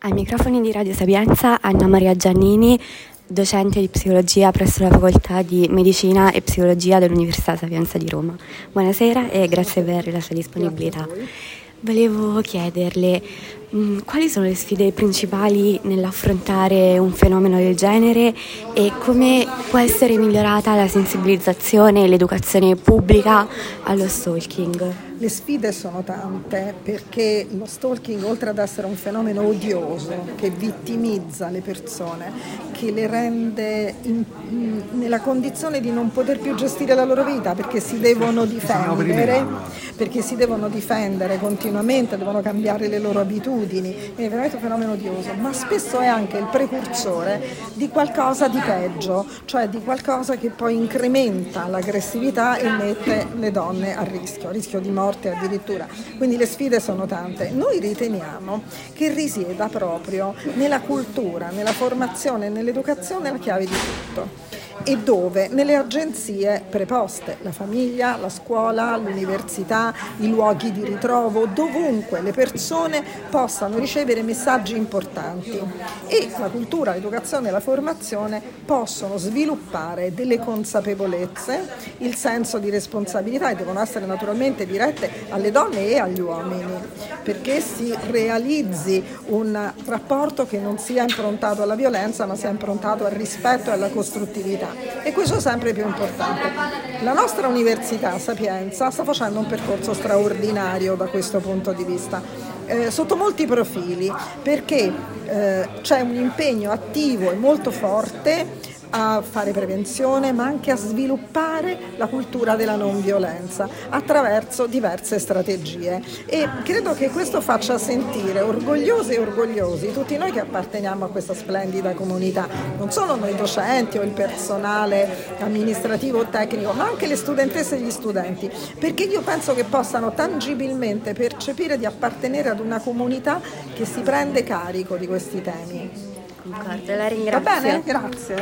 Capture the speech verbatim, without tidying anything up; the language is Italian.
Ai microfoni di Radio Sapienza, Anna Maria Giannini, docente di psicologia presso la Facoltà di Medicina e Psicologia dell'Università Sapienza di Roma. Buonasera e grazie per la sua disponibilità. Volevo chiederle mh, quali sono le sfide principali nell'affrontare un fenomeno del genere e come può essere migliorata la sensibilizzazione e l'educazione pubblica allo stalking. Le sfide sono tante perché lo stalking, oltre ad essere un fenomeno odioso che vittimizza le persone, che le rende in, in, nella condizione di non poter più gestire la loro vita perché si devono difendere, perché si devono difendere continuamente, devono cambiare le loro abitudini, è veramente un fenomeno odioso, ma spesso è anche il precursore di qualcosa di peggio, cioè di qualcosa che poi incrementa l'aggressività e mette le donne a rischio, a rischio di morte addirittura. Quindi le sfide sono tante. Noi riteniamo che risieda proprio nella cultura, nella formazione e nell'educazione la chiave di tutto. E dove? Nelle agenzie preposte, la famiglia, la scuola, l'università, i luoghi di ritrovo, dovunque le persone possano ricevere messaggi importanti. E la cultura, l'educazione e la formazione possono sviluppare delle consapevolezze, il senso di responsabilità, e devono essere naturalmente dirette alle donne e agli uomini, perché si realizzi un rapporto che non sia improntato alla violenza, ma sia improntato al rispetto e alla costruttività. E questo è sempre più importante. La nostra Università Sapienza sta facendo un percorso straordinario da questo punto di vista, eh, sotto molti profili, perché eh, c'è un impegno attivo e molto forte a fare prevenzione, ma anche a sviluppare la cultura della non violenza attraverso diverse strategie, e credo che questo faccia sentire orgogliosi e orgogliosi tutti noi che apparteniamo a questa splendida comunità, non solo noi docenti o il personale amministrativo o tecnico, ma anche le studentesse e gli studenti, perché io penso che possano tangibilmente percepire di appartenere ad una comunità che si prende carico di questi temi. D'accordo, la ringrazio. Va bene? Grazie.